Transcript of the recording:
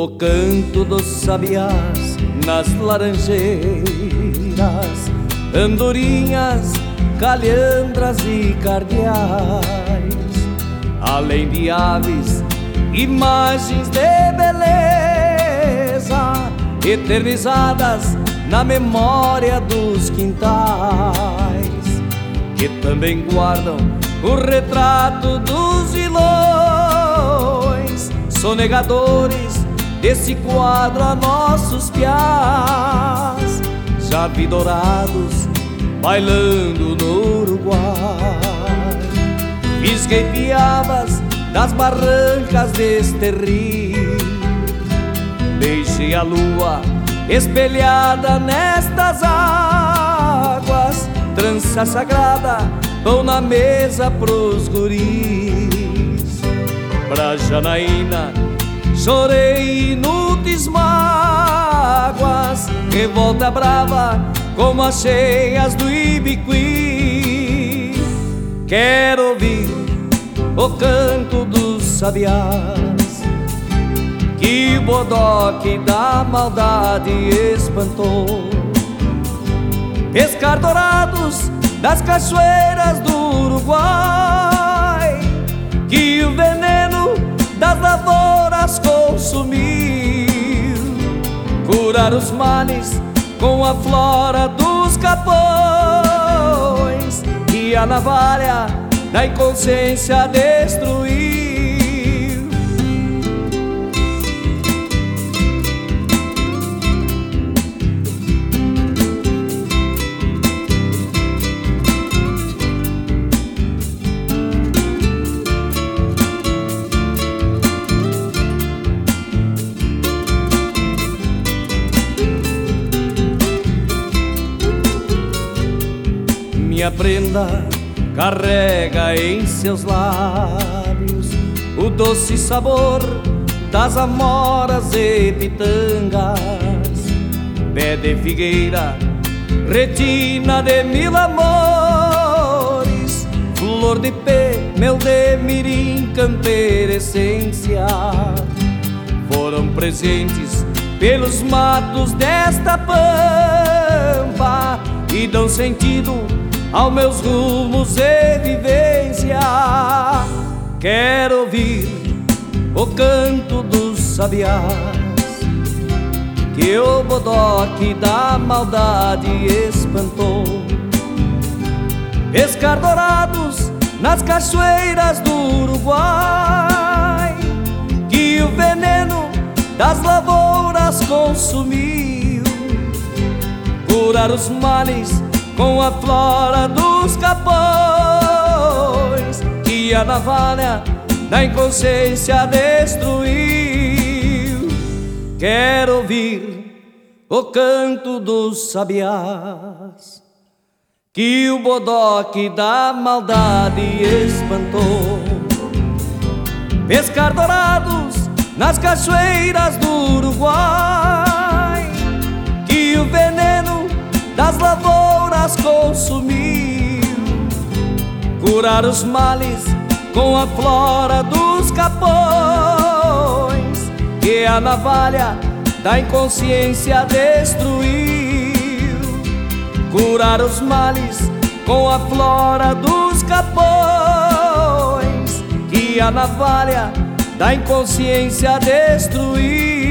o canto dos sabiás nas laranjeiras, andorinhas, calhandras e cardeais, além de aves, imagens de beleza eternizadas na memória dos quintais, que também guardam o retrato dos vilões sonegadores desse quadro a nossos piás, já vi dourados bailando no Uruguai. Fisguei piabas das barrancas deste rio, deixei a lua espelhada nestas águas, trança sagrada, pão na mesa pros guris. Pra Janaína chorei inúteis mágoas, revolta brava como as cheias do Ibiqui. Quero ouvir o canto dos sabiás que o bodoque da maldade espantou, pescar dourados das cachoeiras do Uruguai, que o veneno das lavouras consumiu, curar os males com a flora dos capões, e a navalha da inconsciência destruiu. Minha prenda carrega em seus lábios o doce sabor das amoras e pitangas, pé de figueira, retina de mil amores, flor de pé, mel de mirim, campeira essência, foram presentes pelos matos desta pampa e dão sentido aos meus rumos e vivência. Quero ouvir o canto dos sabiás que o bodoque da maldade espantou, pescar dourados nas cachoeiras do Uruguai, que o veneno das lavouras consumiu, curar os males com a flora dos capões, que a navalha da inconsciência destruiu. Quero ouvir o canto dos sabiás que o bodoque da maldade espantou, pescar dourados nas cachoeiras do Uruguai, que o veneno das lavouras consumiu, curar os males com a flora dos capões, que a navalha da inconsciência destruiu, curar os males com a flora dos capões, que a navalha da inconsciência destruiu.